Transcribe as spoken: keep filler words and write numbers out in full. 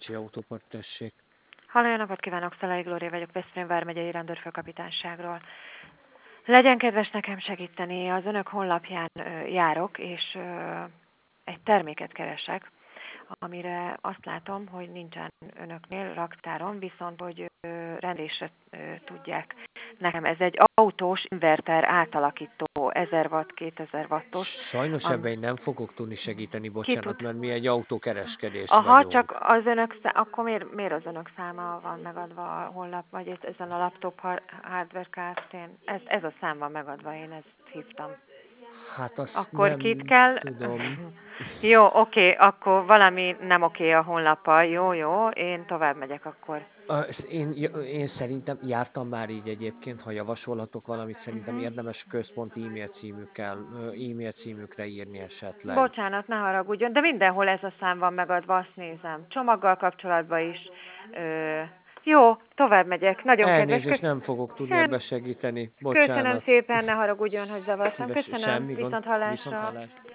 Pécsi Autópart, tessék. Halló, jó napot kívánok, Szalai Glória vagyok, Veszprém vármegyei rendőrfőkapitányságról. Legyen kedves nekem segíteni, az önök honlapján ö, járok, és ö, egy terméket keresek, amire azt látom, hogy nincsen önöknél raktáron, viszont hogy ö, rendésre ö, tudják nekem. Ez egy autós inverter átalakító, ezer watt, kétezer wattos. Sajnos Am, ebben én nem fogok tudni segíteni, ki bocsánat, tud? mert mi egy autókereskedés Aha, vagyunk. csak az önök, szá- akkor miért, miért az önök száma van megadva a honlap, vagy ez, ezen a laptop har- hardware Kft-n? Ez, ez a szám van megadva, én ezt hívtam. Hát azt Akkor kit nem kell? tudom. Jó, oké, akkor valami nem oké a honlappal. Jó, jó, én tovább megyek akkor. A- ezt Én, én szerintem jártam már így egyébként, ha javasolhatok valamit, szerintem Uh-huh. érdemes központi e-mail címükkel, ö, e-mail címükre írni esetleg. Bocsánat, ne haragudjon, de mindenhol ez a szám van megadva, azt nézem. Csomaggal kapcsolatban is. Ö, jó, tovább megyek. Nagyon kedves. Elnézést, Kösz- nem fogok tudni Sem, ebbe segíteni, köszönöm bocsánat. szépen, ne haragudjon, hogy zavartam. Szíves, Köszönöm, semmi gond, viszont viszont hallásra. hallás.